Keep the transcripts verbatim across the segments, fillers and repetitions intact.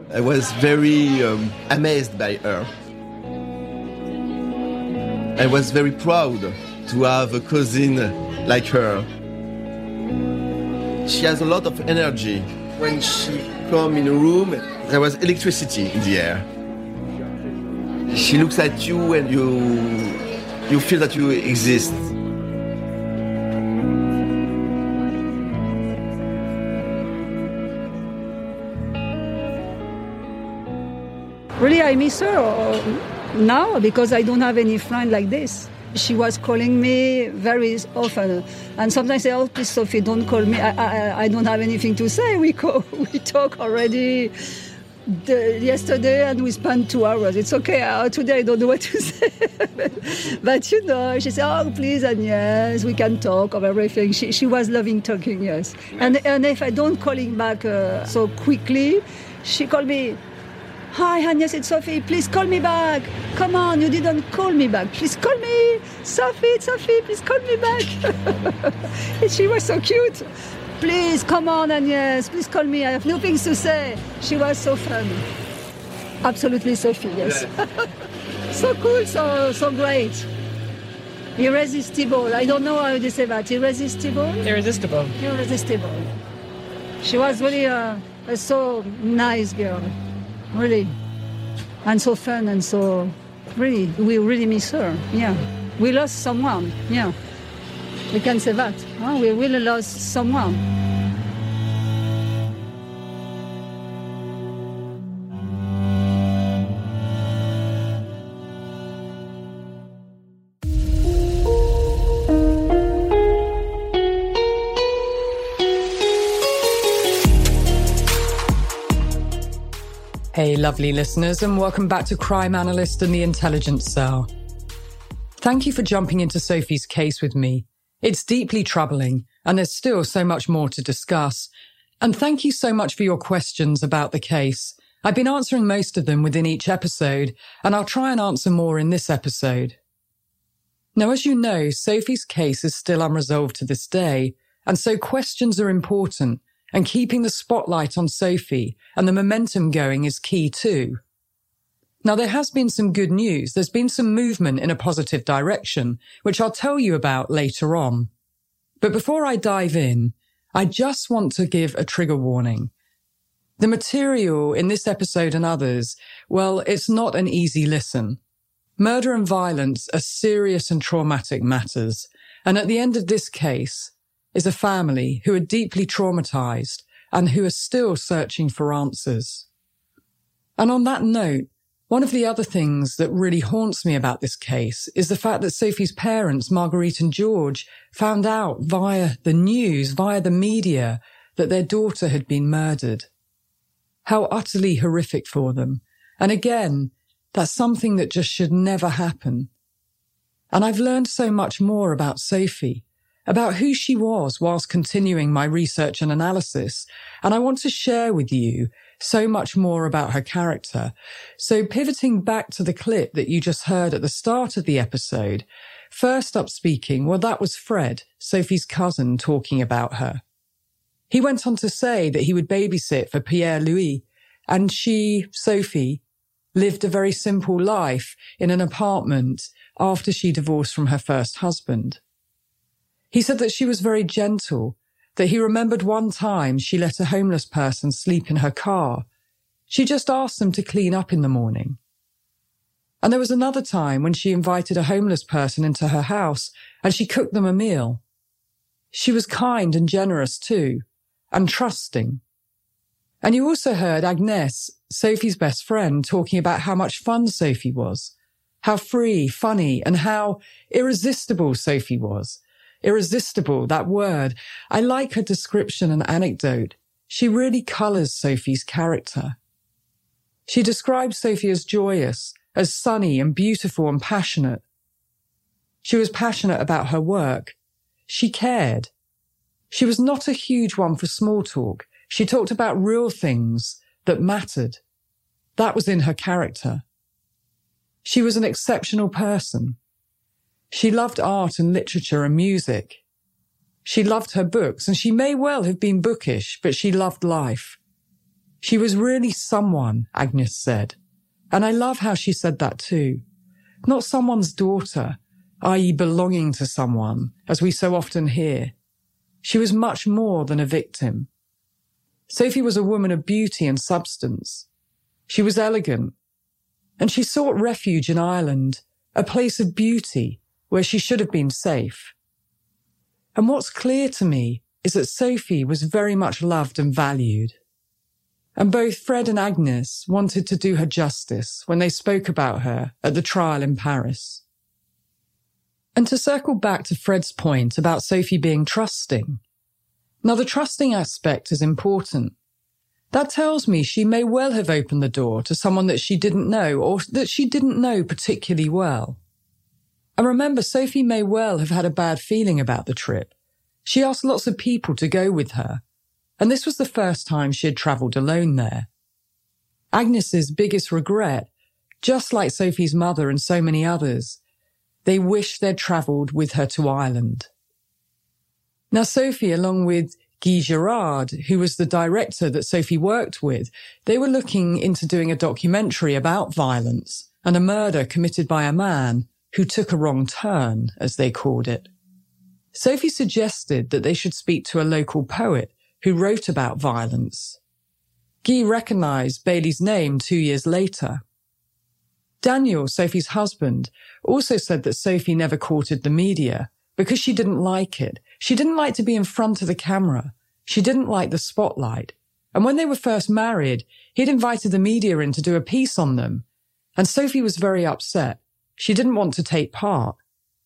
I was very um, amazed by her. I was very proud to have a cousin like her. She has a lot of energy. When she come in a room, there was electricity in the air. She looks at you and you, you feel that you exist. Really, I miss her now because I don't have any friend like this. She was calling me very often, and sometimes I say, "Oh, please, Sophie, don't call me. I, I, I don't have anything to say." We call, we talk already the, yesterday, and we spent two hours. It's okay. Uh, today I don't know what to say, but you know, she said, "Oh, please, and yes, we can talk of everything." She she was loving talking, yes. And and if I don't calling back uh, so quickly, she called me. Hi, Agnes, it's Sophie. Please call me back. Come on, you didn't call me back. Please call me. Sophie, it's Sophie, please call me back. And she was so cute. Please, come on, Agnes. Please call me. I have no things to say. She was so fun. Absolutely, Sophie, yes. So cool, so so great. Irresistible. I don't know how to say that. Irresistible? Irresistible. Irresistible. She was really a, a so nice girl. Really, and so fun, and so really, we really miss her. Yeah, we lost someone. Yeah, we can say that. Huh? We really lost someone. Hey, lovely listeners, and welcome back to Crime Analyst and the Intelligence Cell. Thank you for jumping into Sophie's case with me. It's deeply troubling, and there's still so much more to discuss. And thank you so much for your questions about the case. I've been answering most of them within each episode, and I'll try and answer more in this episode. Now, as you know, Sophie's case is still unresolved to this day, and so questions are important. And keeping the spotlight on Sophie and the momentum going is key too. Now, there has been some good news. There's been some movement in a positive direction, which I'll tell you about later on. But before I dive in, I just want to give a trigger warning. The material in this episode and others, well, it's not an easy listen. Murder and violence are serious and traumatic matters. And at the end of this case, is a family who are deeply traumatized and who are still searching for answers. And on that note, one of the other things that really haunts me about this case is the fact that Sophie's parents, Marguerite and George, found out via the news, via the media, that their daughter had been murdered. How utterly horrific for them. And again, that's something that just should never happen. And I've learned so much more about Sophie, about who she was whilst continuing my research and analysis, and I want to share with you so much more about her character. So pivoting back to the clip that you just heard at the start of the episode, first up speaking, well, that was Fred, Sophie's cousin, talking about her. He went on to say that he would babysit for Pierre-Louis, and she, Sophie, lived a very simple life in an apartment after she divorced from her first husband. He said that she was very gentle, that he remembered one time she let a homeless person sleep in her car. She just asked them to clean up in the morning. And there was another time when she invited a homeless person into her house and she cooked them a meal. She was kind and generous too, and trusting. And you also heard Agnès, Sophie's best friend, talking about how much fun Sophie was, how free, funny, and how irresistible Sophie was. Irresistible, that word. I like her description and anecdote. She really colours Sophie's character. She describes Sophie as joyous, as sunny and beautiful and passionate. She was passionate about her work. She cared. She was not a huge one for small talk. She talked about real things that mattered. That was in her character. She was an exceptional person. She loved art and literature and music. She loved her books, and she may well have been bookish, but she loved life. She was really someone, Agnes said. And I love how she said that too. Not someone's daughter, that is belonging to someone, as we so often hear. She was much more than a victim. Sophie was a woman of beauty and substance. She was elegant, and she sought refuge in Ireland, a place of beauty where she should have been safe. And what's clear to me is that Sophie was very much loved and valued. And both Fred and Agnes wanted to do her justice when they spoke about her at the trial in Paris. And to circle back to Fred's point about Sophie being trusting, now the trusting aspect is important. That tells me she may well have opened the door to someone that she didn't know or that she didn't know particularly well. And remember, Sophie may well have had a bad feeling about the trip. She asked lots of people to go with her, and this was the first time she had travelled alone there. Agnes's biggest regret, just like Sophie's mother and so many others, they wished they'd travelled with her to Ireland. Now Sophie, along with Guy Girard, who was the director that Sophie worked with, they were looking into doing a documentary about violence and a murder committed by a man who took a wrong turn, as they called it. Sophie suggested that they should speak to a local poet who wrote about violence. Guy recognised Bailey's name two years later. Daniel, Sophie's husband, also said that Sophie never courted the media because she didn't like it. She didn't like to be in front of the camera. She didn't like the spotlight. And when they were first married, he'd invited the media in to do a piece on them. And Sophie was very upset. She didn't want to take part.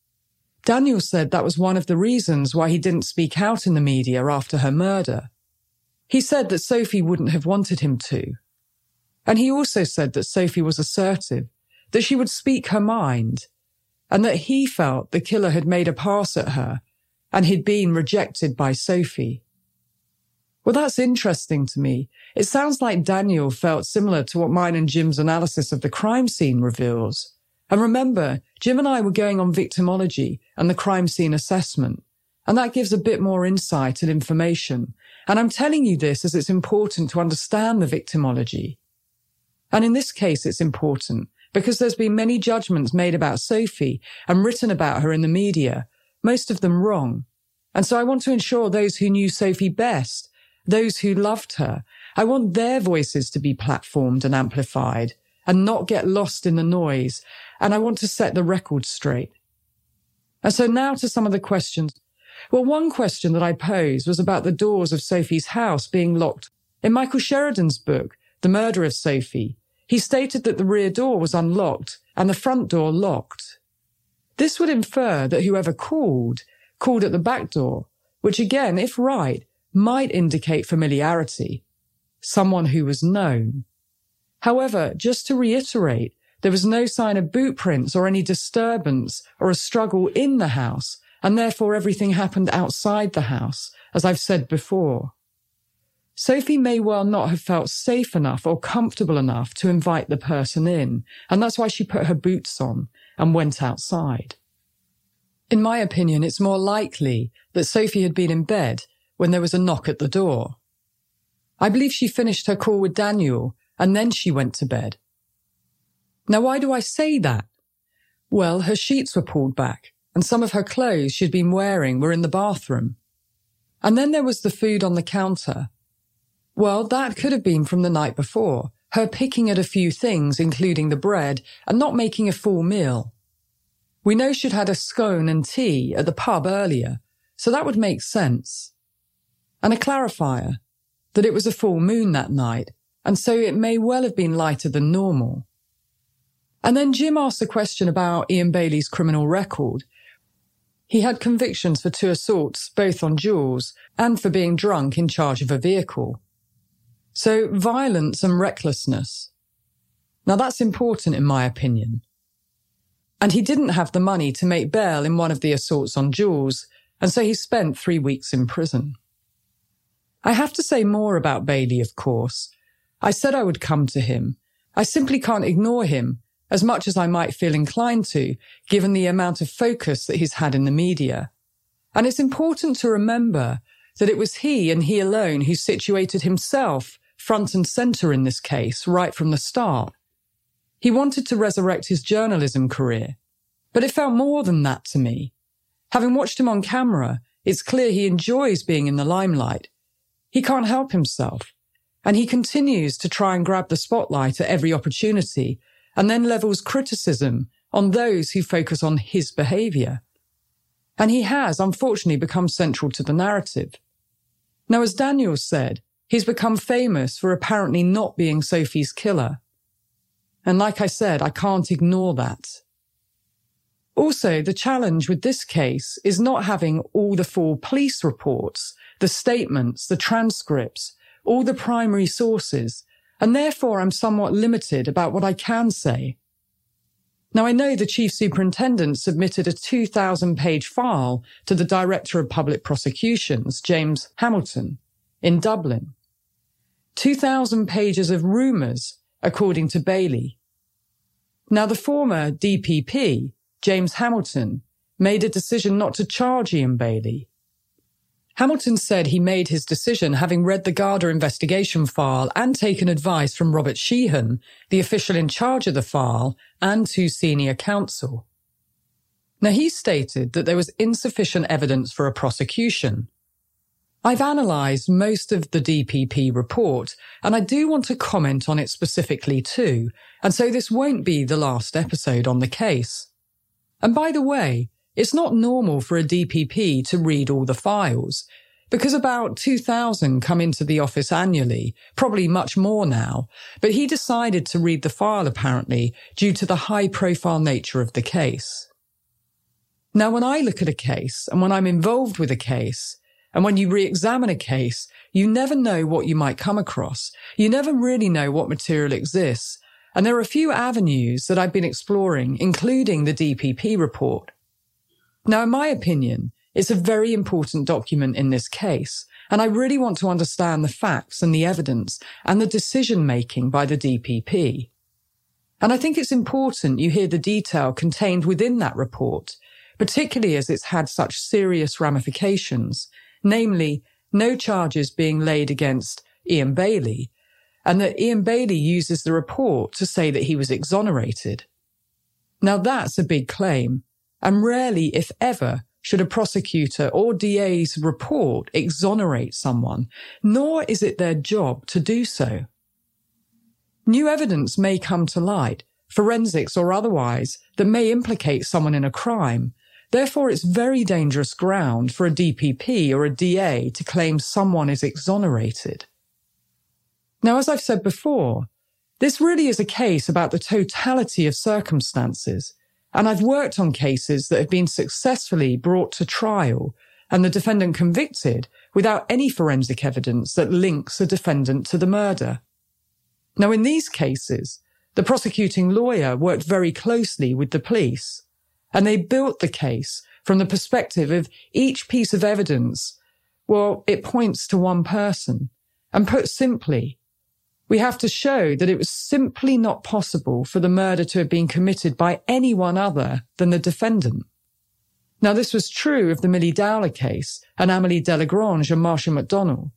Daniel said that was one of the reasons why he didn't speak out in the media after her murder. He said that Sophie wouldn't have wanted him to. And he also said that Sophie was assertive, that she would speak her mind, and that he felt the killer had made a pass at her and he'd been rejected by Sophie. Well, that's interesting to me. It sounds like Daniel felt similar to what mine and Jim's analysis of the crime scene reveals. And remember, Jim and I were going on victimology and the crime scene assessment, and that gives a bit more insight and information. And I'm telling you this as it's important to understand the victimology. And in this case, it's important because there's been many judgments made about Sophie and written about her in the media, most of them wrong. And so I want to ensure those who knew Sophie best, those who loved her, I want their voices to be platformed and amplified and not get lost in the noise. And I want to set the record straight. And so now to some of the questions. Well, one question that I posed was about the doors of Sophie's house being locked. In Michael Sheridan's book, The Murder of Sophie, he stated that the rear door was unlocked and the front door locked. This would infer that whoever called, called at the back door, which again, if right, might indicate familiarity, someone who was known. However, just to reiterate, there was no sign of boot prints or any disturbance or a struggle in the house, and therefore everything happened outside the house, as I've said before. Sophie may well not have felt safe enough or comfortable enough to invite the person in, and that's why she put her boots on and went outside. In my opinion, it's more likely that Sophie had been in bed when there was a knock at the door. I believe she finished her call with Daniel and then she went to bed. Now, why do I say that? Well, her sheets were pulled back and some of her clothes she'd been wearing were in the bathroom. And then there was the food on the counter. Well, that could have been from the night before, her picking at a few things, including the bread, and not making a full meal. We know she'd had a scone and tea at the pub earlier, so that would make sense. And a clarifier, that it was a full moon that night, and so it may well have been lighter than normal. And then Jim asked a question about Ian Bailey's criminal record. He had convictions for two assaults, both on Jules, and for being drunk in charge of a vehicle. So violence and recklessness. Now that's important in my opinion. And he didn't have the money to make bail in one of the assaults on Jules, and so he spent three weeks in prison. I have to say more about Bailey, of course. I said I would come to him. I simply can't ignore him, as much as I might feel inclined to, given the amount of focus that he's had in the media. And it's important to remember that it was he and he alone who situated himself front and centre in this case right from the start. He wanted to resurrect his journalism career, but it felt more than that to me. Having watched him on camera, it's clear he enjoys being in the limelight. He can't help himself, and he continues to try and grab the spotlight at every opportunity, and then levels criticism on those who focus on his behaviour. And he has, unfortunately, become central to the narrative. Now, as Daniel said, he's become famous for apparently not being Sophie's killer. And like I said, I can't ignore that. Also, the challenge with this case is not having all the full police reports, the statements, the transcripts, all the primary sources, and therefore I'm somewhat limited about what I can say. Now, I know the Chief Superintendent submitted a two thousand page file to the Director of Public Prosecutions, James Hamilton, in Dublin. two thousand pages of rumours, according to Bailey. Now, the former D P P, James Hamilton, made a decision not to charge Ian Bailey. Hamilton said he made his decision having read the Garda investigation file and taken advice from Robert Sheehan, the official in charge of the file, and two senior counsel. Now, he stated that there was insufficient evidence for a prosecution. I've analysed most of the D P P report, and I do want to comment on it specifically too, and so this won't be the last episode on the case. And by the way, it's not normal for a D P P to read all the files, because about two thousand come into the office annually, probably much more now, but he decided to read the file apparently due to the high-profile nature of the case. Now, when I look at a case, and when I'm involved with a case, and when you re-examine a case, you never know what you might come across. You never really know what material exists, and there are a few avenues that I've been exploring, including the D P P report. Now, in my opinion, it's a very important document in this case, and I really want to understand the facts and the evidence and the decision-making by the D P P. And I think it's important you hear the detail contained within that report, particularly as it's had such serious ramifications, namely, no charges being laid against Ian Bailey, and that Ian Bailey uses the report to say that he was exonerated. Now, that's a big claim. And rarely, if ever, should a prosecutor or D A's report exonerate someone, nor is it their job to do so. New evidence may come to light, forensics or otherwise, that may implicate someone in a crime. Therefore, it's very dangerous ground for a D P P or a D A to claim someone is exonerated. Now, as I've said before, this really is a case about the totality of circumstances. And I've worked on cases that have been successfully brought to trial and the defendant convicted without any forensic evidence that links a defendant to the murder. Now, in these cases, the prosecuting lawyer worked very closely with the police, and they built the case from the perspective of each piece of evidence. Well, it points to one person. And put simply, we have to show that it was simply not possible for the murder to have been committed by anyone other than the defendant. Now, this was true of the Millie Dowler case and Amélie Delagrange and Marshall McDonnell.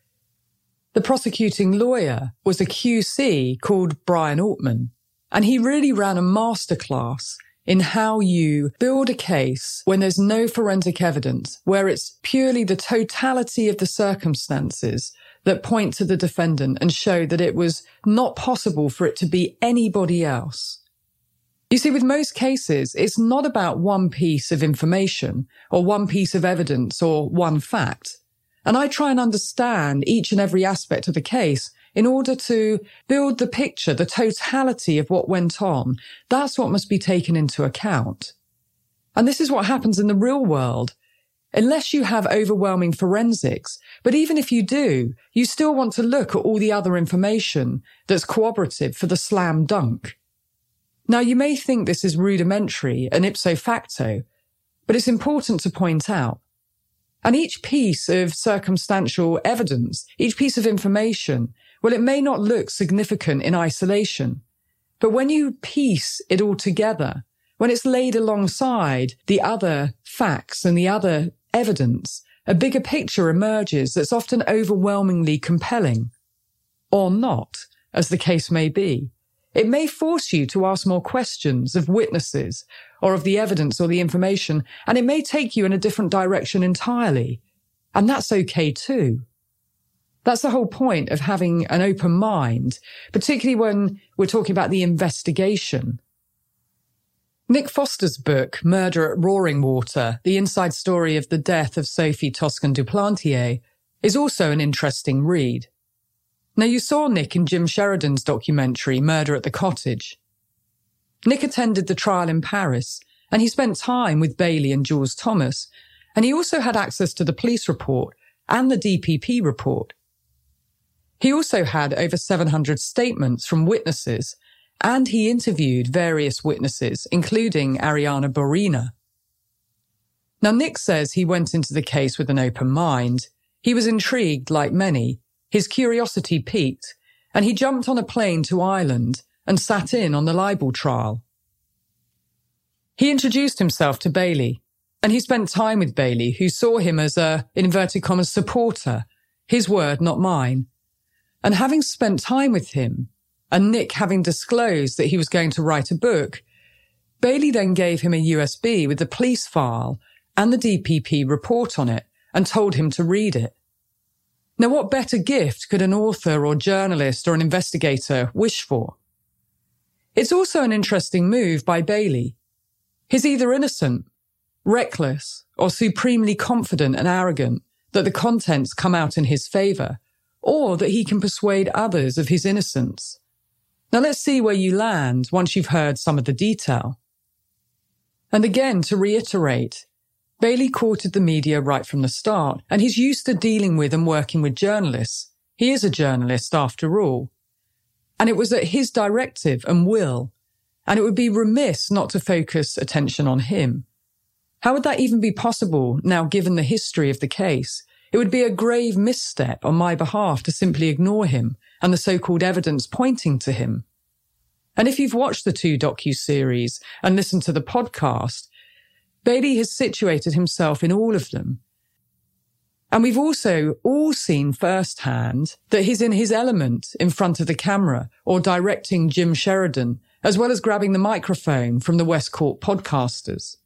The prosecuting lawyer was a Q C called Brian Altman, and he really ran a masterclass in how you build a case when there's no forensic evidence, where it's purely the totality of the circumstances that point to the defendant and show that it was not possible for it to be anybody else. You see, with most cases, it's not about one piece of information or one piece of evidence or one fact. And I try and understand each and every aspect of the case in order to build the picture, the totality of what went on. That's what must be taken into account. And this is what happens in the real world. Unless you have overwhelming forensics, but even if you do, you still want to look at all the other information that's corroborative for the slam dunk. Now, you may think this is rudimentary and ipso facto, but it's important to point out. And each piece of circumstantial evidence, each piece of information, well, it may not look significant in isolation, but when you piece it all together, when it's laid alongside the other facts and the other evidence, a bigger picture emerges that's often overwhelmingly compelling. or not, as the case may be. It may force you to ask more questions of witnesses or of the evidence or the information, and it may take you in a different direction entirely. And that's okay too. That's the whole point of having an open mind, particularly when we're talking about the investigation. Nick Foster's book, Murder at Roaring Water, the inside story of the death of Sophie Toscan du Plantier, is also an interesting read. Now, you saw Nick in Jim Sheridan's documentary, Murder at the Cottage. Nick attended the trial in Paris, and he spent time with Bailey and Jules Thomas, and he also had access to the police report and the D P P report. He also had over seven hundred statements from witnesses, and he interviewed various witnesses, including Ariana Borina. Now, Nick says he went into the case with an open mind. He was intrigued, like many. His curiosity piqued, and he jumped on a plane to Ireland and sat in on the libel trial. He introduced himself to Bailey, and he spent time with Bailey, who saw him as a, in inverted commas, supporter, his word, not mine. And having spent time with him, and Nick having disclosed that he was going to write a book, Bailey then gave him a U S B with the police file and the D P P report on it and told him to read it. Now, what better gift could an author or journalist or an investigator wish for? It's also an interesting move by Bailey. He's either innocent, reckless, or supremely confident and arrogant that the contents come out in his favour, or that he can persuade others of his innocence. Now let's see where you land once you've heard some of the detail. And again, to reiterate, Bailey courted the media right from the start, and he's used to dealing with and working with journalists. He is a journalist after all. And it was at his directive and will, and it would be remiss not to focus attention on him. How would that even be possible now, given the history of the case? It would be a grave misstep on my behalf to simply ignore him and the so-called evidence pointing to him. And if you've watched the two docu-series and listened to the podcast, Bailey has situated himself in all of them. And we've also all seen firsthand that he's in his element in front of the camera or directing Jim Sheridan, as well as grabbing the microphone from the West Court podcasters.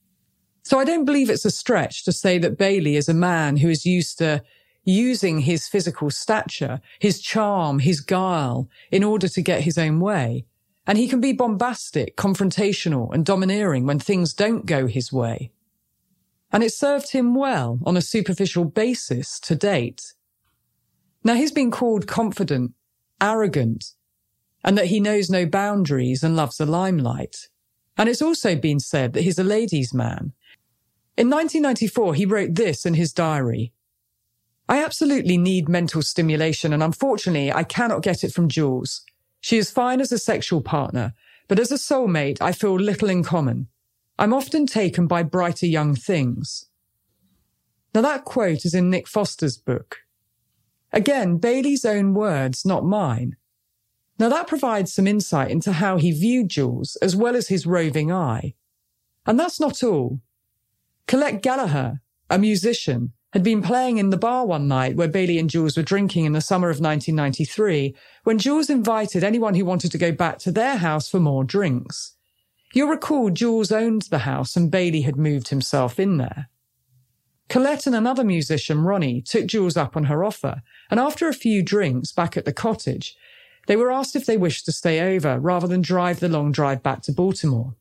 So I don't believe it's a stretch to say that Bailey is a man who is used to using his physical stature, his charm, his guile, in order to get his own way. And he can be bombastic, confrontational, and domineering when things don't go his way. And it served him well on a superficial basis to date. Now, he's been called confident, arrogant, and that he knows no boundaries and loves the limelight. And it's also been said that he's a ladies' man. In nineteen ninety-four, he wrote this in his diary: "I absolutely need mental stimulation, and unfortunately, I cannot get it from Jules. She is fine as a sexual partner, but as a soulmate, I feel little in common. I'm often taken by brighter young things." Now, that quote is in Nick Foster's book. Again, Bailey's own words, not mine. Now, that provides some insight into how he viewed Jules, as well as his roving eye. And that's not all. Colette Gallagher, a musician, had been playing in the bar one night where Bailey and Jules were drinking in the summer of nineteen ninety-three, when Jules invited anyone who wanted to go back to their house for more drinks. You'll recall Jules owned the house and Bailey had moved himself in there. Colette and another musician, Ronnie, took Jules up on her offer, and after a few drinks back at the cottage, they were asked if they wished to stay over rather than drive the long drive back to Baltimore.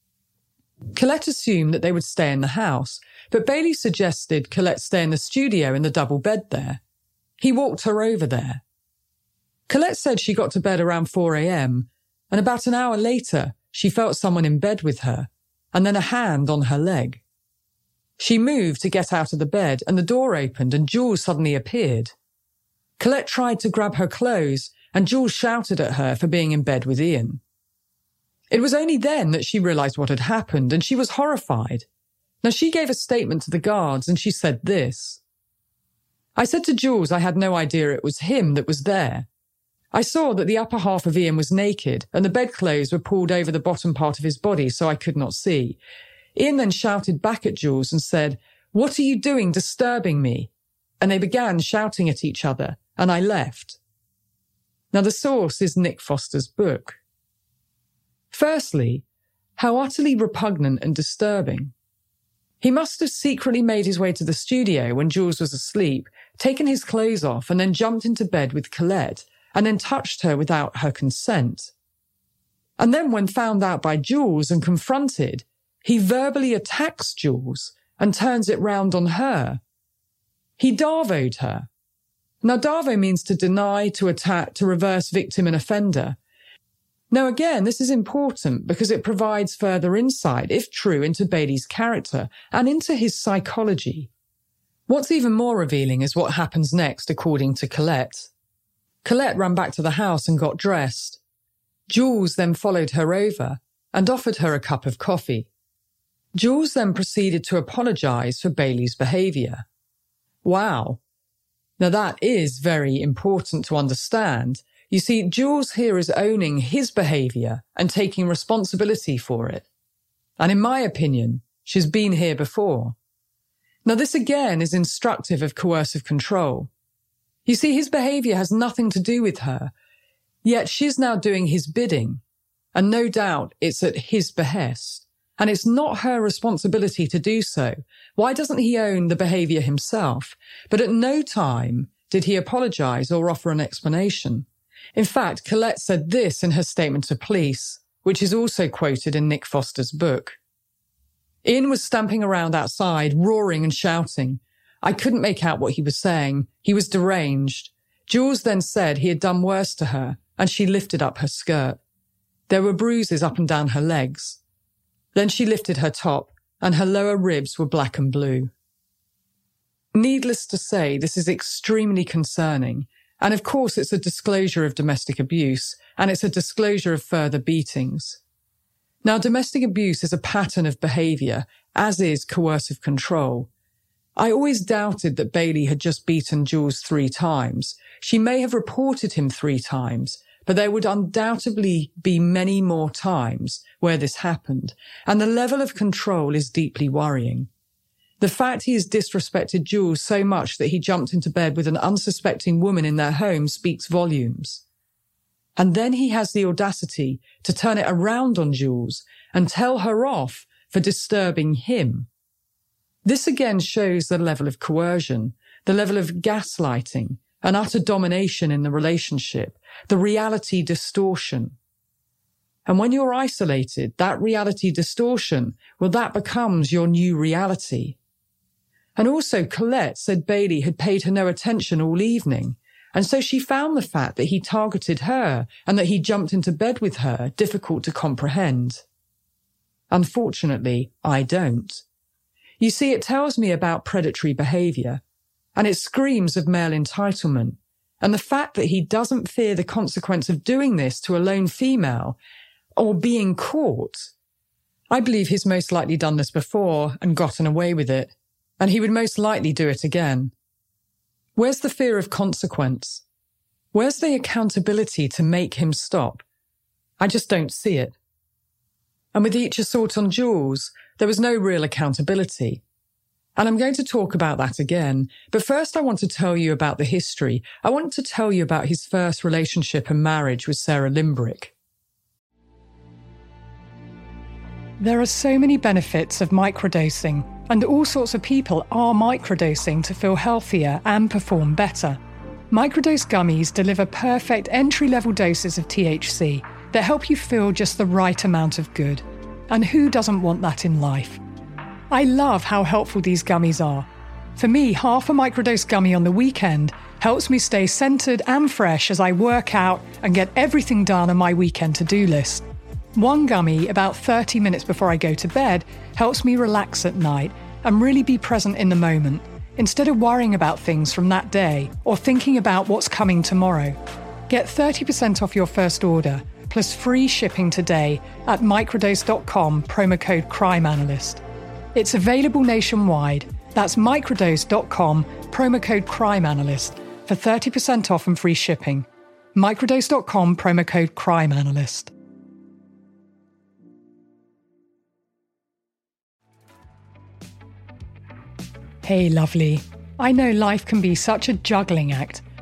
Colette assumed that they would stay in the house, but Bailey suggested Colette stay in the studio in the double bed there. He walked her over there. Colette said she got to bed around four a.m, and about an hour later, she felt someone in bed with her, and then a hand on her leg. She moved to get out of the bed, and the door opened, and Jules suddenly appeared. Colette tried to grab her clothes, and Jules shouted at her for being in bed with Ian. It was only then that she realised what had happened, and she was horrified. Now, she gave a statement to the guards, and she said this: "I said to Jules I had no idea it was him that was there. I saw that the upper half of Ian was naked, and the bedclothes were pulled over the bottom part of his body, so I could not see. Ian then shouted back at Jules and said, 'What are you doing disturbing me?' And they began shouting at each other, and I left." Now, the source is Nick Foster's book. Firstly, how utterly repugnant and disturbing. He must have secretly made his way to the studio when Jules was asleep, taken his clothes off, and then jumped into bed with Colette, and then touched her without her consent. And then when found out by Jules and confronted, he verbally attacks Jules and turns it round on her. He Darvo'd her. Now, Darvo means to deny, to attack, to reverse victim and offender. Now, again, this is important because it provides further insight, if true, into Bailey's character and into his psychology. What's even more revealing is what happens next, according to Colette. Colette ran back to the house and got dressed. Jules then followed her over and offered her a cup of coffee. Jules then proceeded to apologise for Bailey's behaviour. Wow. Now that is very important to understand. You see, Jules here is owning his behaviour and taking responsibility for it. And in my opinion, she's been here before. Now this again is instructive of coercive control. You see, his behaviour has nothing to do with her, yet she's now doing his bidding, and no doubt it's at his behest. And it's not her responsibility to do so. Why doesn't he own the behaviour himself? But at no time did he apologise or offer an explanation. In fact, Colette said this in her statement to police, which is also quoted in Nick Foster's book. Ian was stamping around outside, roaring and shouting. I couldn't make out what he was saying. He was deranged. Jules then said he had done worse to her, and she lifted up her skirt. There were bruises up and down her legs. Then she lifted her top, and her lower ribs were black and blue. Needless to say, this is extremely concerning, and of course it's a disclosure of domestic abuse, and it's a disclosure of further beatings. Now, domestic abuse is a pattern of behaviour, as is coercive control. I always doubted that Bailey had just beaten Jules three times. She may have reported him three times, but there would undoubtedly be many more times where this happened, and the level of control is deeply worrying. The fact he has disrespected Jules so much that he jumped into bed with an unsuspecting woman in their home speaks volumes. And then he has the audacity to turn it around on Jules and tell her off for disturbing him. This again shows the level of coercion, the level of gaslighting, an utter domination in the relationship, the reality distortion. And when you're isolated, that reality distortion, well, that becomes your new reality. And also, Colette said Bailey had paid her no attention all evening, and so she found the fact that he targeted her and that he jumped into bed with her difficult to comprehend. Unfortunately, I don't. You see, it tells me about predatory behaviour, and it screams of male entitlement, and the fact that he doesn't fear the consequence of doing this to a lone female, or being caught. I believe he's most likely done this before and gotten away with it, and he would most likely do it again. Where's the fear of consequence? Where's the accountability to make him stop? I just don't see it. And with each assault on Jules, there was no real accountability. And I'm going to talk about that again, but first I want to tell you about the history. I want to tell you about his first relationship and marriage with Sarah Limbrick. There are so many benefits of microdosing, and all sorts of people are microdosing to feel healthier and perform better. Microdose gummies deliver perfect entry-level doses of T H C that help you feel just the right amount of good. And who doesn't want that in life? I love how helpful these gummies are. For me, half a microdose gummy on the weekend helps me stay centered and fresh as I work out and get everything done on my weekend to-do list. One gummy, about thirty minutes before I go to bed, helps me relax at night and really be present in the moment, instead of worrying about things from that day or thinking about what's coming tomorrow. Get thirty percent off your first order, plus free shipping today at microdose dot com, promo code Crime Analyst. It's available nationwide. That's microdose dot com, promo code Crime Analyst, for thirty percent off and free shipping. microdose dot com, promo code Crime Analyst. Hey, lovely. I know life can be such a juggling act,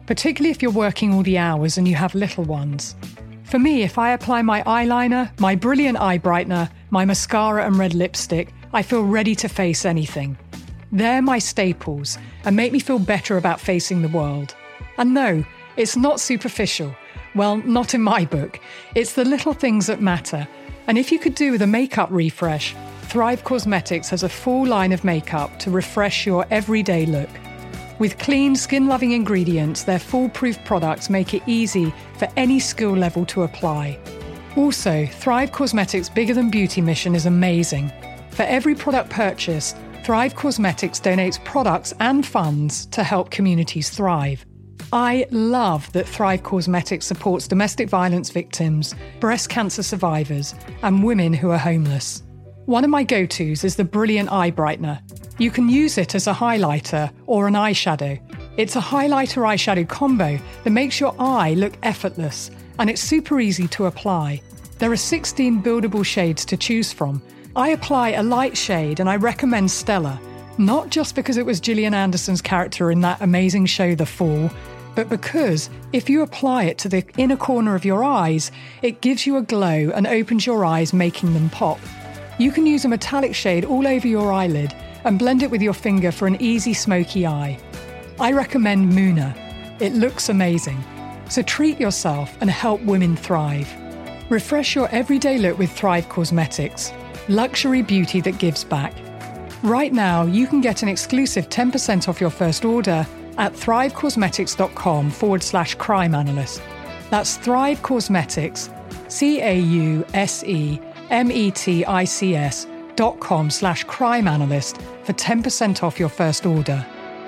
particularly if you're working all the hours and you have little ones. For me, if I apply my eyeliner, my brilliant eye brightener, my mascara and red lipstick, I feel ready to face anything. They're my staples and make me feel better about facing the world. And no, it's not superficial. Well, not in my book. It's the little things that matter. And if you could do with a makeup refresh, Thrive Causemetics has a full line of makeup to refresh your everyday look. With clean, skin-loving ingredients, their foolproof products make it easy for any skill level to apply. Also, Thrive Causemetics' Bigger Than Beauty mission is amazing. For every product purchased, Thrive Causemetics donates products and funds to help communities thrive. I love that Thrive Causemetics supports domestic violence victims, breast cancer survivors, and women who are homeless. One of my go-tos is the Brilliant Eye Brightener. You can use it as a highlighter or an eyeshadow. It's a highlighter-eyeshadow combo that makes your eye look effortless, and it's super easy to apply. There are sixteen buildable shades to choose from. I apply a light shade and I recommend Stella, not just because it was Gillian Anderson's character in that amazing show The Fall, but because if you apply it to the inner corner of your eyes, it gives you a glow and opens your eyes, making them pop. You can use a metallic shade all over your eyelid and blend it with your finger for an easy smoky eye. I recommend Muna. It looks amazing. So treat yourself and help women thrive. Refresh your everyday look with Thrive Causemetics, luxury beauty that gives back. Right now, you can get an exclusive ten percent off your first order at thrivecausemetics.com forward slash crime analyst. That's Thrive Causemetics, C A U S E M E T I C S dot com slash crime analyst for ten percent off your first order.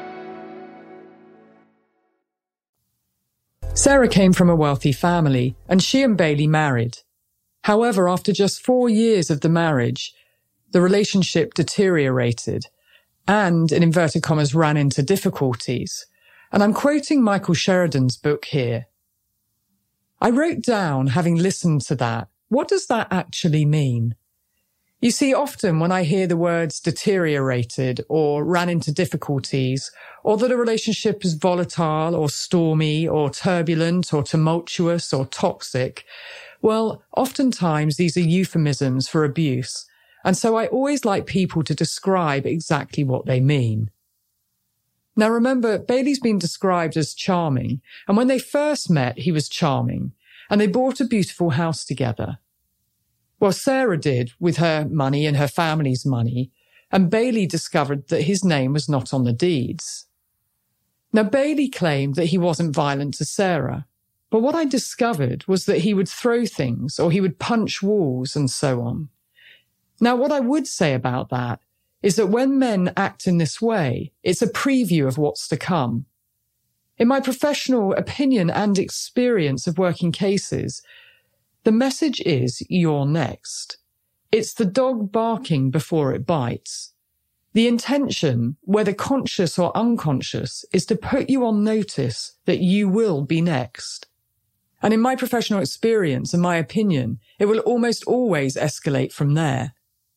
Sarah came from a wealthy family, and she and Bailey married. However, after just four years of the marriage, the relationship deteriorated and, in inverted commas, ran into difficulties. And I'm quoting Michael Sheridan's book here. I wrote down, having listened to that, what does that actually mean? You see, often when I hear the words deteriorated or ran into difficulties, or that a relationship is volatile or stormy or turbulent or tumultuous or toxic, well, oftentimes these are euphemisms for abuse. And so I always like people to describe exactly what they mean. Now remember, Bailey's been described as charming, and when they first met, he was charming, and they bought a beautiful house together. Well, Sarah did with her money and her family's money, and Bailey discovered that his name was not on the deeds. Now, Bailey claimed that he wasn't violent to Sarah, but what I discovered was that he would throw things or he would punch walls and so on. Now, what I would say about that is that when men act in this way, it's a preview of what's to come. In my professional opinion and experience of working cases, the message is you're next. It's the dog barking before it bites. The intention, whether conscious or unconscious, is to put you on notice that you will be next. And in my professional experience and my opinion, it will almost always escalate from there.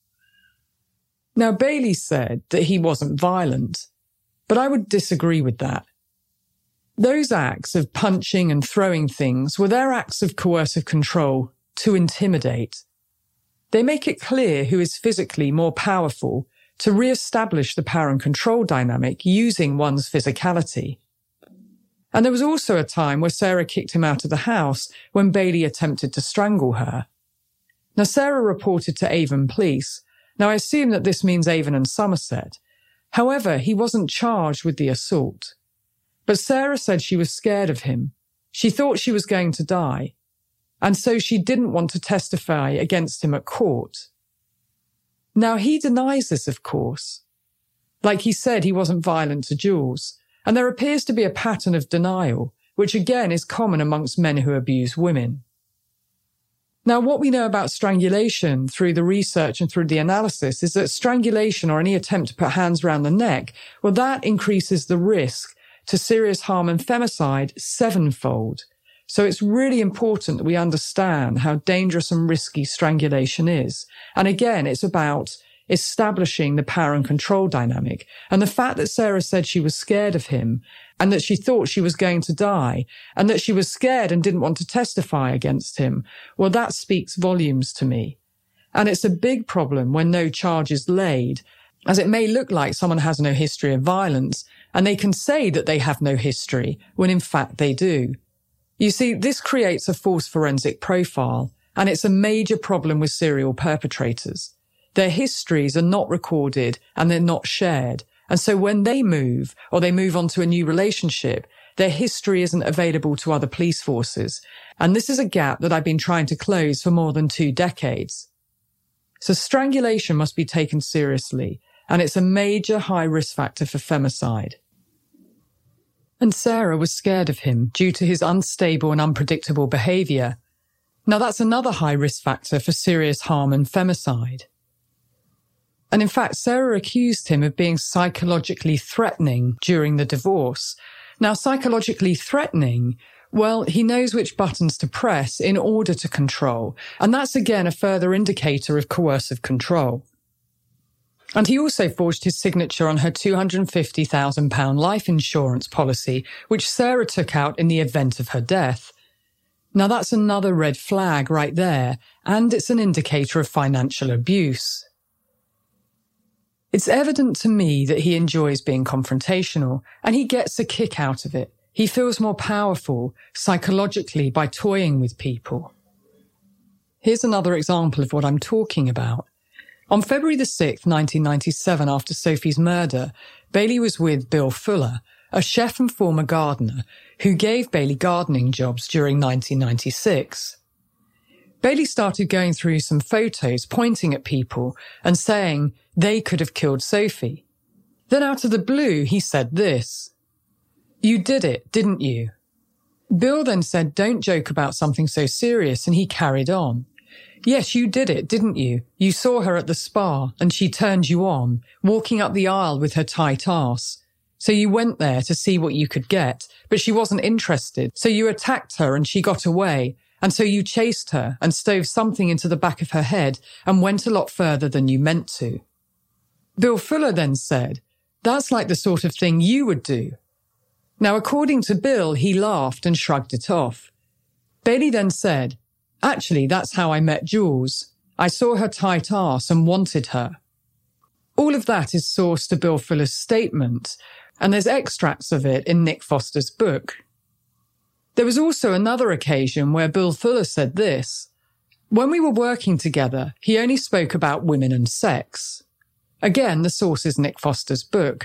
Now, Bailey said that he wasn't violent, but I would disagree with that. Those acts of punching and throwing things were their acts of coercive control to intimidate. They make it clear who is physically more powerful to re-establish the power and control dynamic using one's physicality. And there was also a time where Sarah kicked him out of the house when Bailey attempted to strangle her. Now, Sarah reported to Avon Police. Now, I assume that this means Avon and Somerset. However, he wasn't charged with the assault. But Sarah said she was scared of him. She thought she was going to die. And so she didn't want to testify against him at court. Now, he denies this, of course. Like he said, he wasn't violent to Jules. And there appears to be a pattern of denial, which again is common amongst men who abuse women. Now, what we know about strangulation through the research and through the analysis is that strangulation or any attempt to put hands around the neck, well, that increases the risk to serious harm and femicide sevenfold. So it's really important that we understand how dangerous and risky strangulation is. And again, it's about establishing the power and control dynamic. And the fact that Sarah said she was scared of him and that she thought she was going to die, and that she was scared and didn't want to testify against him, well, that speaks volumes to me. And it's a big problem when no charge is laid, as it may look like someone has no history of violence, and they can say that they have no history, when in fact they do. You see, this creates a false forensic profile, and it's a major problem with serial perpetrators. Their histories are not recorded and they're not shared. And so when they move or they move on to a new relationship, their history isn't available to other police forces. And this is a gap that I've been trying to close for more than two decades. So strangulation must be taken seriously, and it's a major high risk factor for femicide. And Sarah was scared of him due to his unstable and unpredictable behaviour. Now that's another high risk factor for serious harm and femicide. And in fact, Sarah accused him of being psychologically threatening during the divorce. Now, psychologically threatening, well, he knows which buttons to press in order to control. And that's again a further indicator of coercive control. And he also forged his signature on her two hundred fifty thousand pounds life insurance policy, which Sarah took out in the event of her death. Now, that's another red flag right there, and it's an indicator of financial abuse. It's evident to me that he enjoys being confrontational, and he gets a kick out of it. He feels more powerful psychologically by toying with people. Here's another example of what I'm talking about. On February the sixth, nineteen ninety-seven, after Sophie's murder, Bailey was with Bill Fuller, a chef and former gardener, who gave Bailey gardening jobs during nineteen ninety-six. Bailey started going through some photos, pointing at people and saying they could have killed Sophie. Then out of the blue, he said this: "You did it, didn't you?" Bill then said, "Don't joke about something so serious," and he carried on. "Yes, you did it, didn't you? You saw her at the spa and she turned you on, walking up the aisle with her tight arse. So you went there to see what you could get, but she wasn't interested. So you attacked her and she got away. And so you chased her and stove something into the back of her head and went a lot further than you meant to." Bill Fuller then said, "That's like the sort of thing you would do." Now, according to Bill, he laughed and shrugged it off. Bailey then said, "Actually, that's how I met Jules. I saw her tight arse and wanted her." All of that is sourced to Bill Fuller's statement, and there's extracts of it in Nick Foster's book. There was also another occasion where Bill Fuller said this: "When we were working together, he only spoke about women and sex." Again, the source is Nick Foster's book.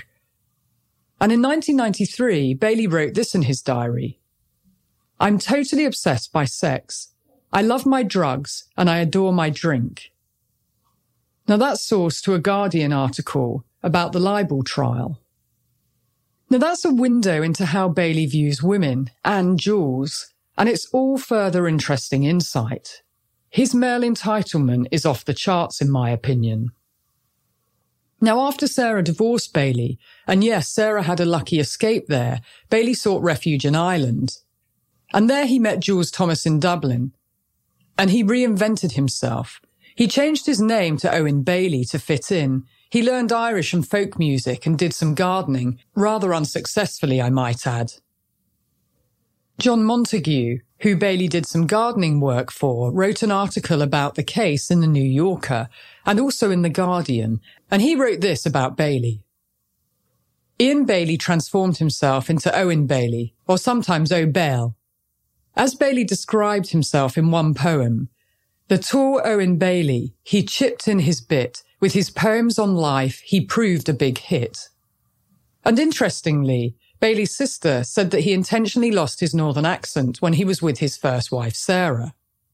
And in nineteen ninety-three, Bailey wrote this in his diary: "I'm totally obsessed by sex. I love my drugs and I adore my drink." Now that's sourced to a Guardian article about the libel trial. Now that's a window into how Bailey views women and Jules, and it's all further interesting insight. His male entitlement is off the charts, in my opinion. Now, after Sarah divorced Bailey, and yes, Sarah had a lucky escape there, Bailey sought refuge in Ireland. And there he met Jules Thomas in Dublin. And he reinvented himself. He changed his name to Owen Bailey to fit in. He learned Irish and folk music and did some gardening, rather unsuccessfully, I might add. John Montague, who Bailey did some gardening work for, wrote an article about the case in the New Yorker and also in the Guardian, and he wrote this about Bailey. "Ian Bailey transformed himself into Owen Bailey, or sometimes O'Bale. As Bailey described himself in one poem, the tall Owen Bailey, he chipped in his bit. With his poems on life, he proved a big hit." And interestingly, Bailey's sister said that he intentionally lost his northern accent when he was with his first wife, Sarah.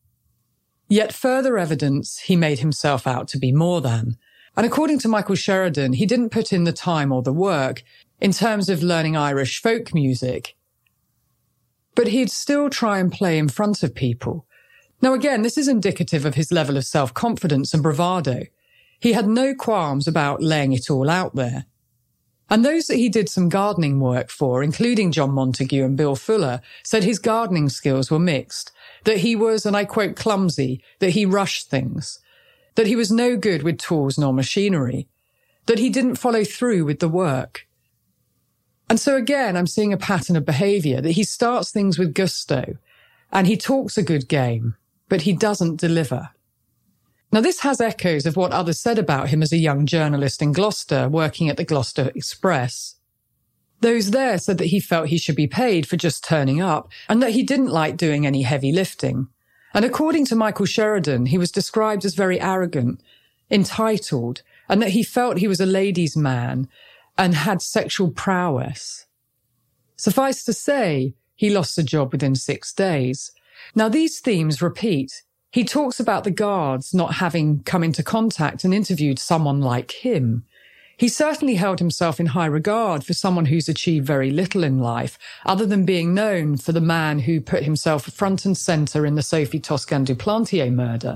Yet further evidence he made himself out to be more than. And according to Michael Sheridan, he didn't put in the time or the work in terms of learning Irish folk music. But he'd still try and play in front of people. Now again, this is indicative of his level of self-confidence and bravado. He had no qualms about laying it all out there. And those that he did some gardening work for, including John Montague and Bill Fuller, said his gardening skills were mixed, that he was, and I quote, clumsy, that he rushed things, that he was no good with tools nor machinery, that he didn't follow through with the work. And so again, I'm seeing a pattern of behaviour that he starts things with gusto and he talks a good game, but he doesn't deliver. Now, this has echoes of what others said about him as a young journalist in Gloucester, working at the Gloucester Express. Those there said that he felt he should be paid for just turning up and that he didn't like doing any heavy lifting. And according to Michael Sheridan, he was described as very arrogant, entitled, and that he felt he was a ladies' man and had sexual prowess. Suffice to say, he lost the job within six days. Now, these themes repeat. He talks about the guards not having come into contact and interviewed someone like him. He certainly held himself in high regard for someone who's achieved very little in life, other than being known for the man who put himself front and centre in the Sophie Toscan du Plantier murder.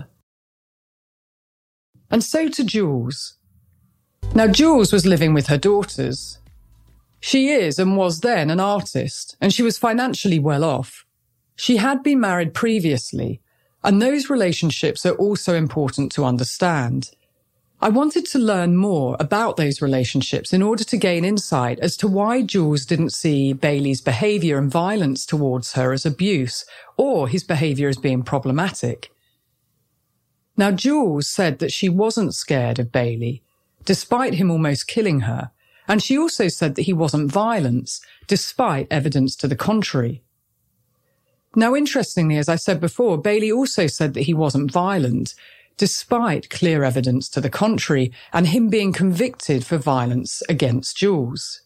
And so to Jules. Now, Jules was living with her daughters. She is and was then an artist, and she was financially well off. She had been married previously, and those relationships are also important to understand. I wanted to learn more about those relationships in order to gain insight as to why Jules didn't see Bailey's behaviour and violence towards her as abuse, or his behaviour as being problematic. Now, Jules said that she wasn't scared of Bailey, despite him almost killing her, and she also said that he wasn't violent, despite evidence to the contrary. Now, interestingly, as I said before, Bailey also said that he wasn't violent, despite clear evidence to the contrary, and him being convicted for violence against Jules.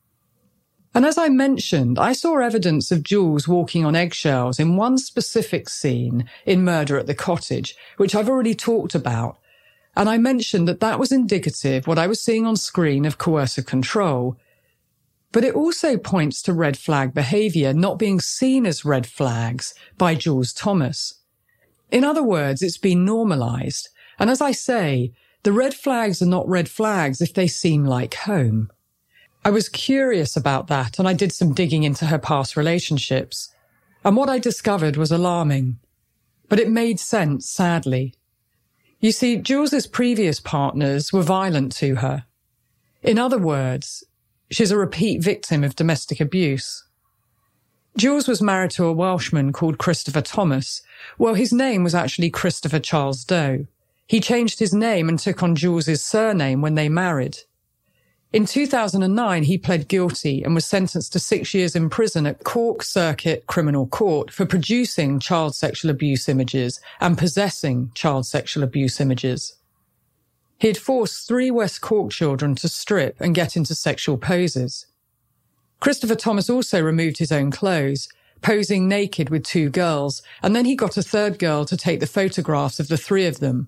And as I mentioned, I saw evidence of Jules walking on eggshells in one specific scene in Murder at the Cottage, which I've already talked about, and I mentioned that that was indicative, what I was seeing on screen, of coercive control. But it also points to red flag behaviour not being seen as red flags by Jules Thomas. In other words, it's been normalised. And as I say, the red flags are not red flags if they seem like home. I was curious about that, and I did some digging into her past relationships. And what I discovered was alarming. But it made sense, sadly. You see, Jules's previous partners were violent to her. In other words, she's a repeat victim of domestic abuse. Jules was married to a Welshman called Christopher Thomas. Well, his name was actually Christopher Charles Doe. He changed his name and took on Jules's surname when they married. In two thousand nine, he pled guilty and was sentenced to six years in prison at Cork Circuit Criminal Court for producing child sexual abuse images and possessing child sexual abuse images. He had forced three West Cork children to strip and get into sexual poses. Christopher Thomas also removed his own clothes, posing naked with two girls, and then he got a third girl to take the photographs of the three of them.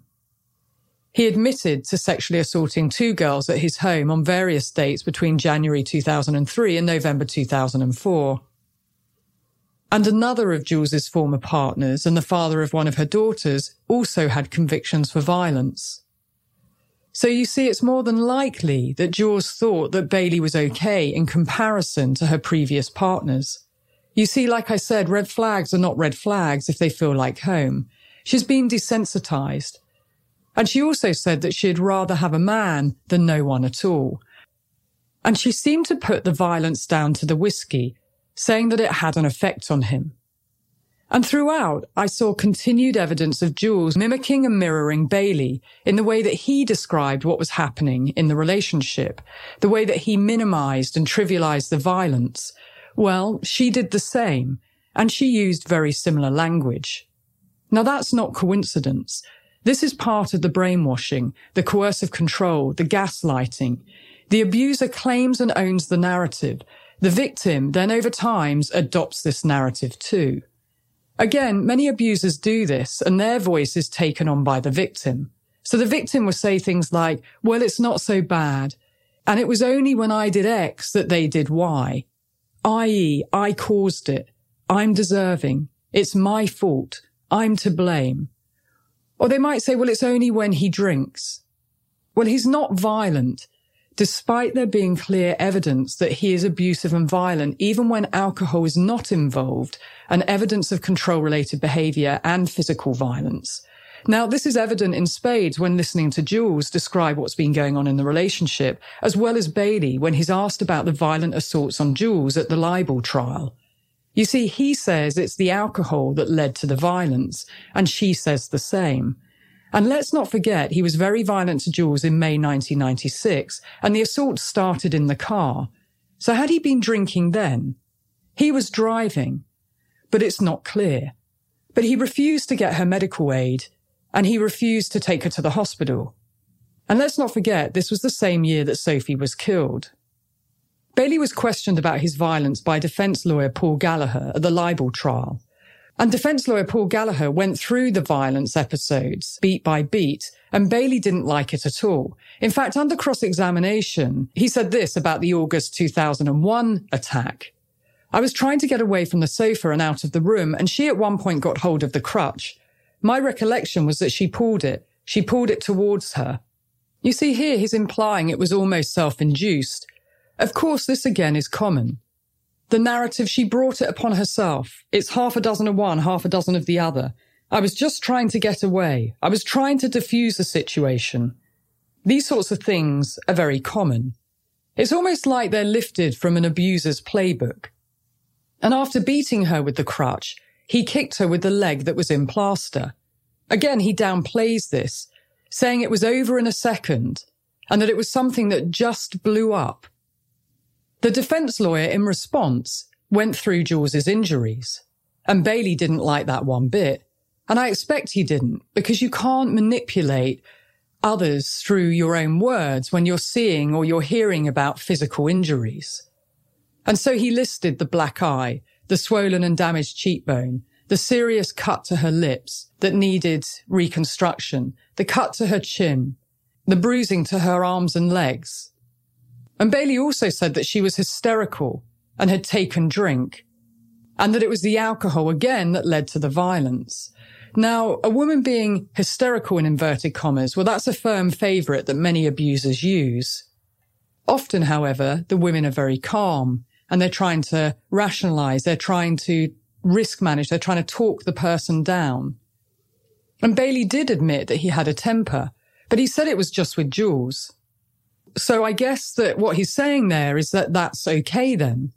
He admitted to sexually assaulting two girls at his home on various dates between January two thousand three and November two thousand four. And another of Jules's former partners and the father of one of her daughters also had convictions for violence. So you see, it's more than likely that Jules thought that Bailey was okay in comparison to her previous partners. You see, like I said, red flags are not red flags if they feel like home. She's been desensitized. And she also said that she'd rather have a man than no one at all. And she seemed to put the violence down to the whiskey, saying that it had an effect on him. And throughout, I saw continued evidence of Jules mimicking and mirroring Bailey in the way that he described what was happening in the relationship, the way that he minimised and trivialised the violence. Well, she did the same, and she used very similar language. Now, that's not coincidence. This is part of the brainwashing, the coercive control, the gaslighting. The abuser claims and owns the narrative. The victim then over time adopts this narrative too. Again, many abusers do this, and their voice is taken on by the victim. So the victim will say things like, well, it's not so bad, and it was only when I did X that they did Y, that is, I caused it, I'm deserving, it's my fault, I'm to blame. Or they might say, well, it's only when he drinks. Well, he's not violent, despite there being clear evidence that he is abusive and violent, even when alcohol is not involved, and evidence of control-related behaviour and physical violence. Now, this is evident in spades when listening to Jules describe what's been going on in the relationship, as well as Bailey when he's asked about the violent assaults on Jules at the libel trial. You see, he says it's the alcohol that led to the violence, and she says the same. And let's not forget, he was very violent to Jules in May nineteen ninety-six, and the assault started in the car. So had he been drinking then? He was driving, but it's not clear. But he refused to get her medical aid, and he refused to take her to the hospital. And let's not forget, this was the same year that Sophie was killed. Bailey was questioned about his violence by defence lawyer Paul Gallagher at the libel trial. And defence lawyer Paul Gallagher went through the violence episodes, beat by beat, and Bailey didn't like it at all. In fact, under cross-examination, he said this about the August two thousand one attack. I was trying to get away from the sofa and out of the room, and she at one point got hold of the crutch. My recollection was that she pulled it. She pulled it towards her. You see here, he's implying it was almost self-induced. Of course, this again is common. The narrative, she brought it upon herself. It's half a dozen of one, half a dozen of the other. I was just trying to get away. I was trying to diffuse the situation. These sorts of things are very common. It's almost like they're lifted from an abuser's playbook. And after beating her with the crutch, he kicked her with the leg that was in plaster. Again, he downplays this, saying it was over in a second and that it was something that just blew up. The defence lawyer, in response, went through Jules's injuries. And Bailey didn't like that one bit. And I expect he didn't, because you can't manipulate others through your own words when you're seeing or you're hearing about physical injuries. And so he listed the black eye, the swollen and damaged cheekbone, the serious cut to her lips that needed reconstruction, the cut to her chin, the bruising to her arms and legs. And Bailey also said that she was hysterical and had taken drink, and that it was the alcohol again that led to the violence. Now, a woman being hysterical in inverted commas, well, that's a firm favourite that many abusers use. Often, however, the women are very calm and they're trying to rationalise, they're trying to risk manage, they're trying to talk the person down. And Bailey did admit that he had a temper, but he said it was just with Jules. So I guess that what he's saying there is that that's okay then.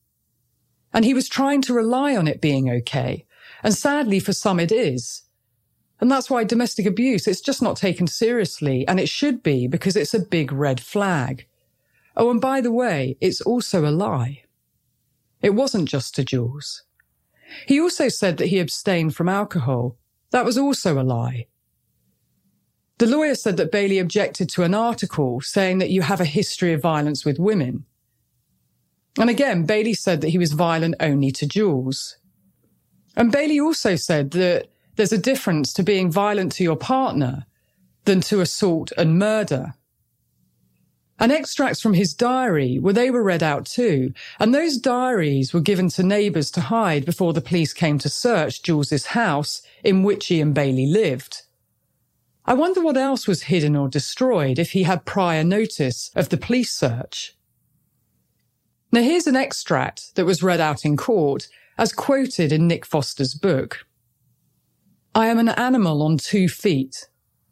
And he was trying to rely on it being okay. And sadly, for some it is. And that's why domestic abuse, it's just not taken seriously. And it should be, because it's a big red flag. Oh, and by the way, it's also a lie. It wasn't just to Jules. He also said that he abstained from alcohol. That was also a lie. The lawyer said that Bailey objected to an article saying that you have a history of violence with women. And again, Bailey said that he was violent only to Jules. And Bailey also said that there's a difference to being violent to your partner than to assault and murder. And extracts from his diary, well, they were read out too. And those diaries were given to neighbours to hide before the police came to search Jules's house in which he and Bailey lived. I wonder what else was hidden or destroyed if he had prior notice of the police search. Now here's an extract that was read out in court as quoted in Nick Foster's book. I am an animal on two feet.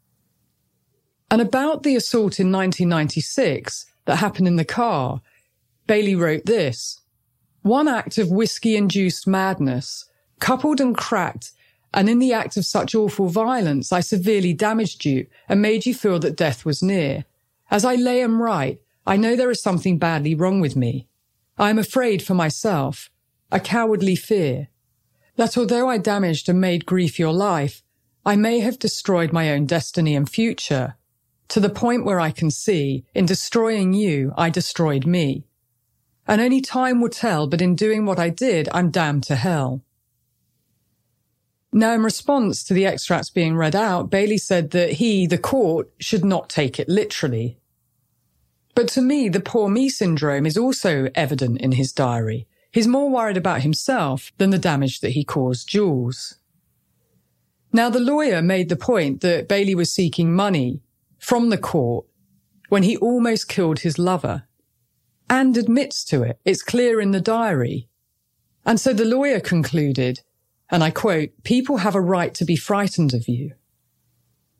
And about the assault in nineteen ninety-six that happened in the car, Bailey wrote this. One act of whiskey-induced madness, coupled and cracked, and in the act of such awful violence, I severely damaged you and made you feel that death was near. As I lay and write, I know there is something badly wrong with me. I am afraid for myself, a cowardly fear, that although I damaged and made grief your life, I may have destroyed my own destiny and future, to the point where I can see, in destroying you, I destroyed me. And only time will tell, but in doing what I did, I'm damned to hell. Now, in response to the extracts being read out, Bailey said that he, the court, should not take it literally. But to me, the poor me syndrome is also evident in his diary. He's more worried about himself than the damage that he caused Jules. Now, the lawyer made the point that Bailey was seeking money from the court when he almost killed his lover, and admits to it. It's clear in the diary. And so the lawyer concluded, and I quote, people have a right to be frightened of you.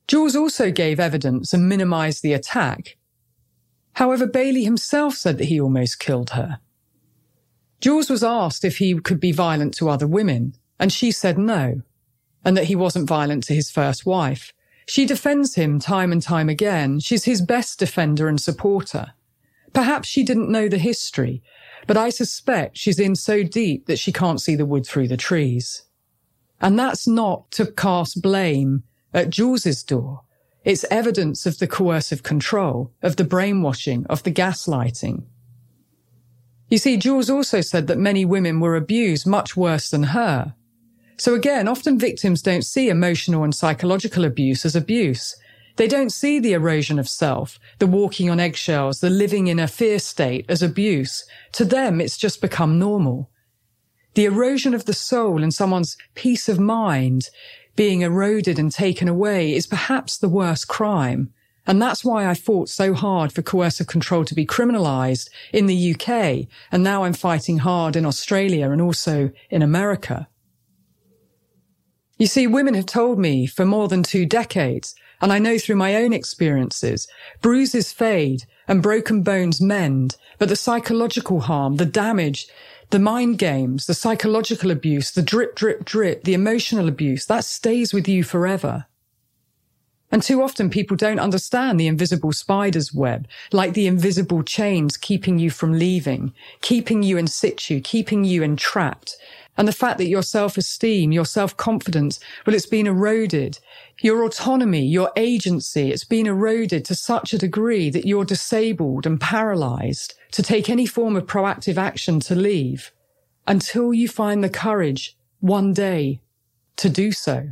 Jules also gave evidence and minimised the attack. However, Bailey himself said that he almost killed her. Jules was asked if he could be violent to other women, and she said no, and that he wasn't violent to his first wife. She defends him time and time again. She's his best defender and supporter. Perhaps she didn't know the history, but I suspect she's in so deep that she can't see the wood through the trees. And that's not to cast blame at Jules's door. It's evidence of the coercive control, of the brainwashing, of the gaslighting. You see, Jules also said that many women were abused much worse than her. So again, often victims don't see emotional and psychological abuse as abuse. They don't see the erosion of self, the walking on eggshells, the living in a fear state as abuse. To them, it's just become normal. The erosion of the soul and someone's peace of mind being eroded and taken away is perhaps the worst crime. And that's why I fought so hard for coercive control to be criminalised in the U K, and now I'm fighting hard in Australia and also in America. You see, women have told me for more than two decades, and I know through my own experiences, bruises fade and broken bones mend, but the psychological harm, the damage, the mind games, the psychological abuse, the drip, drip, drip, the emotional abuse, that stays with you forever. And too often people don't understand the invisible spider's web, like the invisible chains keeping you from leaving, keeping you in situ, keeping you entrapped. And the fact that your self-esteem, your self-confidence, well, it's been eroded. Your autonomy, your agency, it's been eroded to such a degree that you're disabled and paralysed to take any form of proactive action to leave until you find the courage one day to do so.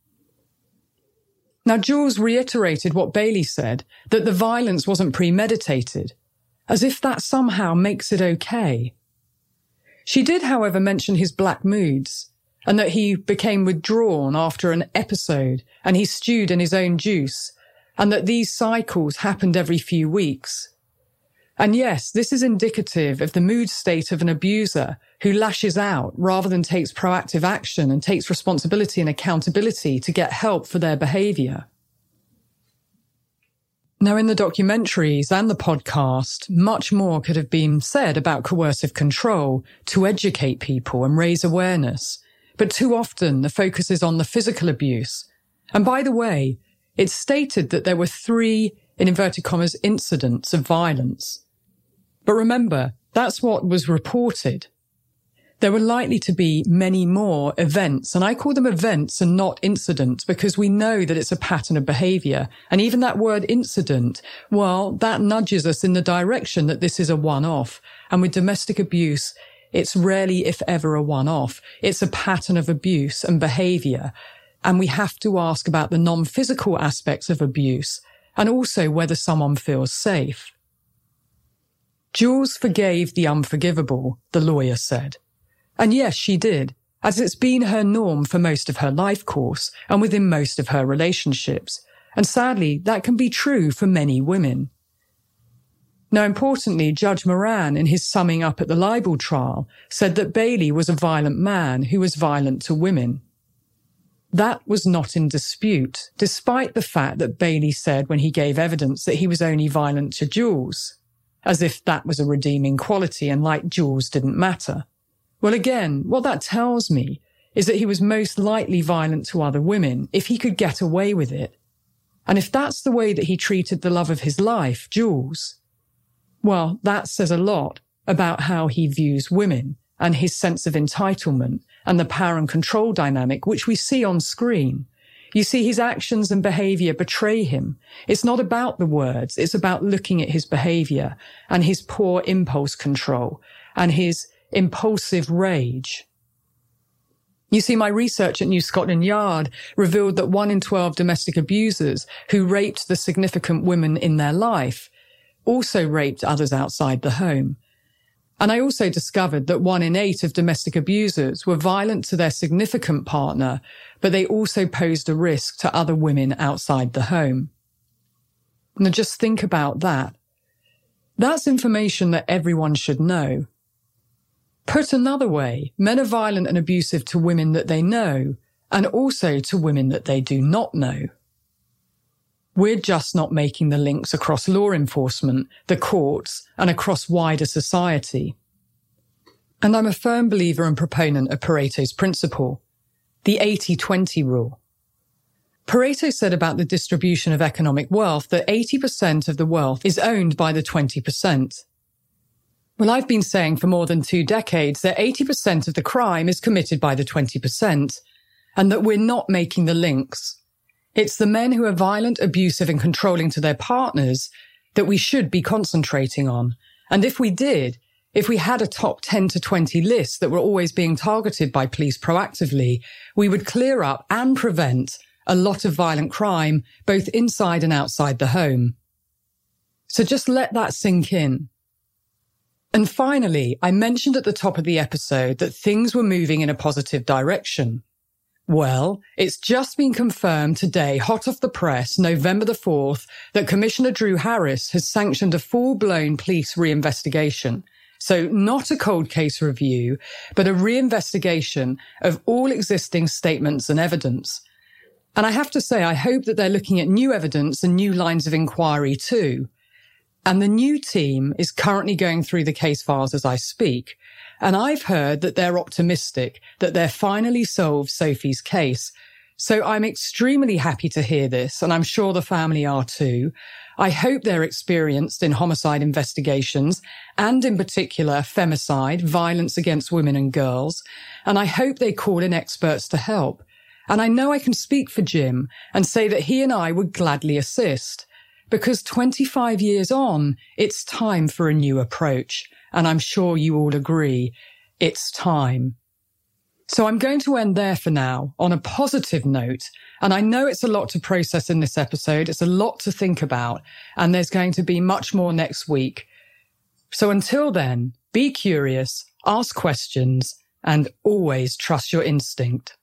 Now, Jules reiterated what Bailey said, that the violence wasn't premeditated, as if that somehow makes it okay. She did, however, mention his black moods, and that he became withdrawn after an episode and he stewed in his own juice, and that these cycles happened every few weeks. And yes, this is indicative of the mood state of an abuser who lashes out rather than takes proactive action and takes responsibility and accountability to get help for their behaviour. Now, in the documentaries and the podcast, much more could have been said about coercive control to educate people and raise awareness. But too often, the focus is on the physical abuse. And by the way, it's stated that there were three, in inverted commas, incidents of violence. But remember, that's what was reported. There were likely to be many more events, and I call them events and not incidents because we know that it's a pattern of behaviour. And even that word incident, well, that nudges us in the direction that this is a one-off. And with domestic abuse, it's rarely, if ever, a one-off. It's a pattern of abuse and behaviour. And we have to ask about the non-physical aspects of abuse and also whether someone feels safe. Jules forgave the unforgivable, the lawyer said. And yes, she did, as it's been her norm for most of her life course and within most of her relationships. And sadly, that can be true for many women. Now, importantly, Judge Moran, in his summing up at the libel trial, said that Bailey was a violent man who was violent to women. That was not in dispute, despite the fact that Bailey said when he gave evidence that he was only violent to Jules, as if that was a redeeming quality and like Jules didn't matter. Well, again, what that tells me is that he was most likely violent to other women if he could get away with it. And if that's the way that he treated the love of his life, Jules, well, that says a lot about how he views women and his sense of entitlement and the power and control dynamic, which we see on screen. You see, his actions and behaviour betray him. It's not about the words. It's about looking at his behaviour and his poor impulse control and his impulsive rage. You see, my research at New Scotland Yard revealed that one in twelve domestic abusers who raped the significant women in their life also raped others outside the home. And I also discovered that one in eight of domestic abusers were violent to their significant partner, but they also posed a risk to other women outside the home. Now just think about that. That's information that everyone should know. Put another way, men are violent and abusive to women that they know, and also to women that they do not know. We're just not making the links across law enforcement, the courts, and across wider society. And I'm a firm believer and proponent of Pareto's principle, the eighty twenty rule. Pareto said about the distribution of economic wealth that eighty percent of the wealth is owned by the twenty percent. Well, I've been saying for more than two decades that eighty percent of the crime is committed by the twenty percent, and that we're not making the links. It's the men who are violent, abusive, and controlling to their partners that we should be concentrating on. And if we did, if we had a top ten to twenty list that were always being targeted by police proactively, we would clear up and prevent a lot of violent crime, both inside and outside the home. So just let that sink in. And finally, I mentioned at the top of the episode that things were moving in a positive direction. Well, it's just been confirmed today, hot off the press, November the fourth, that Commissioner Drew Harris has sanctioned a full-blown police reinvestigation. So not a cold case review, but a reinvestigation of all existing statements and evidence. And I have to say, I hope that they're looking at new evidence and new lines of inquiry too. And the new team is currently going through the case files as I speak. And I've heard that they're optimistic that they'll finally solve Sophie's case. So I'm extremely happy to hear this, and I'm sure the family are too. I hope they're experienced in homicide investigations, and in particular femicide, violence against women and girls. And I hope they call in experts to help. And I know I can speak for Jim and say that he and I would gladly assist. Because twenty-five years on, it's time for a new approach. And I'm sure you all agree, it's time. So I'm going to end there for now on a positive note. And I know it's a lot to process in this episode. It's a lot to think about. And there's going to be much more next week. So until then, be curious, ask questions, and always trust your instinct.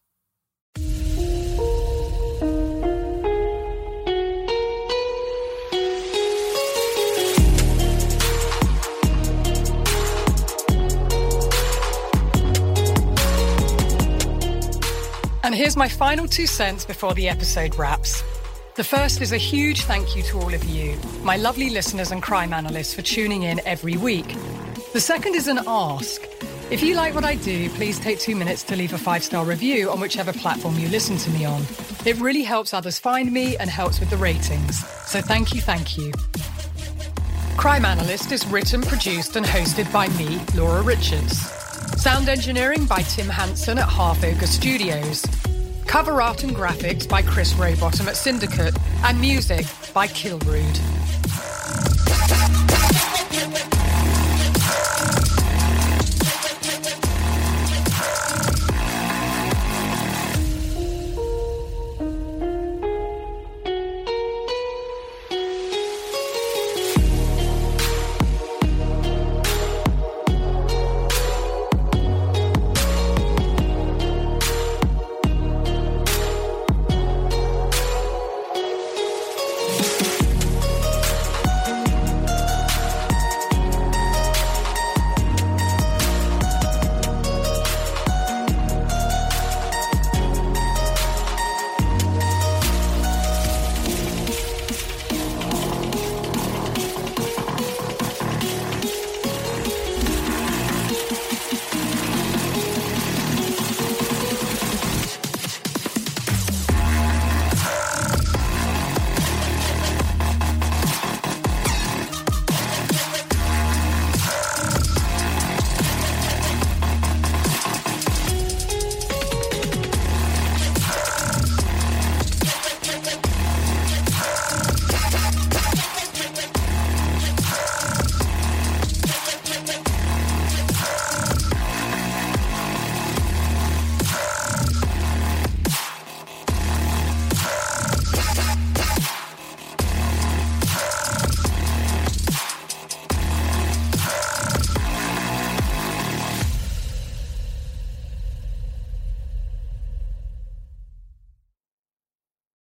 And here's my final two cents before the episode wraps. The first is a huge thank you to all of you, my lovely listeners and crime analysts, for tuning in every week. The second is an ask. If you like what I do, please take two minutes to leave a five-star review on whichever platform you listen to me on. It really helps others find me and helps with the ratings. So thank you, thank you. Crime Analyst is written, produced and hosted by me, Laura Richards. Sound engineering by Tim Hansen at Half Acre Studios. Cover art and graphics by Chris Rowbottom at Syndicate. And music by Kilrude.